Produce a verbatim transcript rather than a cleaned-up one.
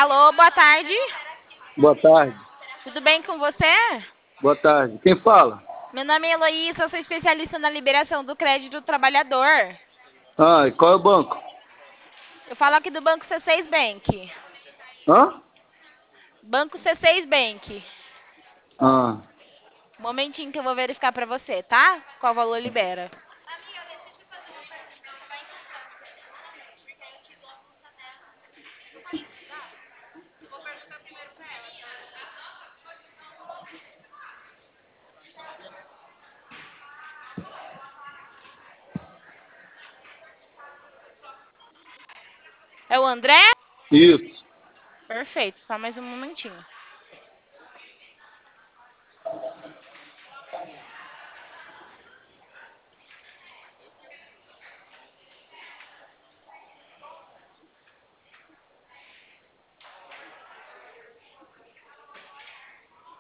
Alô, boa tarde. Boa tarde. Tudo bem com você? Boa tarde. Quem fala? Meu nome é Heloísa, eu sou especialista na liberação do crédito do trabalhador. Ah, e qual é o banco? Eu falo aqui do Banco C seis Bank. Hã? Banco C seis Bank. Ah, Um momentinho que eu vou verificar para você, tá? Qual valor libera. É o André? isso. Perfeito, só mais um momentinho.